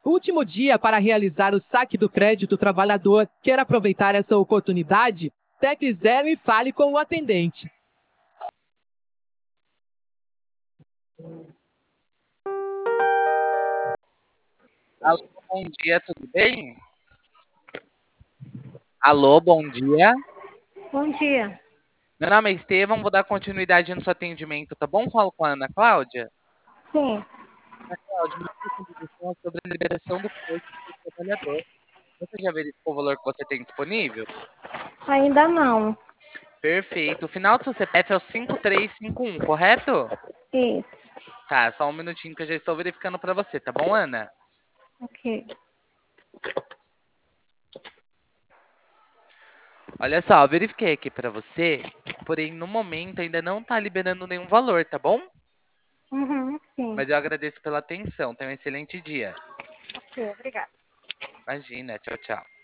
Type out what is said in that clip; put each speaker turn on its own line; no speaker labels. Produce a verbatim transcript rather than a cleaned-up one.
último dia para realizar o saque do crédito trabalhador. Quer aproveitar essa oportunidade? Tecle zero e fale com o atendente.
Alô, bom dia, tudo bem? Alô, bom dia.
Bom dia.
Meu nome é Estevão, vou dar continuidade no seu atendimento, tá bom? Falo com a Ana Cláudia.
Sim.
Ana Cláudia, uma contribuição sobre a liberação do crédito do trabalhador. Você já verificou o valor que você tem disponível?
Ainda não.
Perfeito. O final do seu C P F é o cinco três cinco um, correto?
Isso.
Tá, só um minutinho que eu já estou verificando para você, tá bom, Ana?
Ok.
Olha só, eu verifiquei aqui para você, porém no momento ainda não tá liberando nenhum valor, tá bom?
Uhum, sim.
Mas eu agradeço pela atenção. Tenha um excelente dia.
Ok, obrigada.
Imagina, tchau, tchau.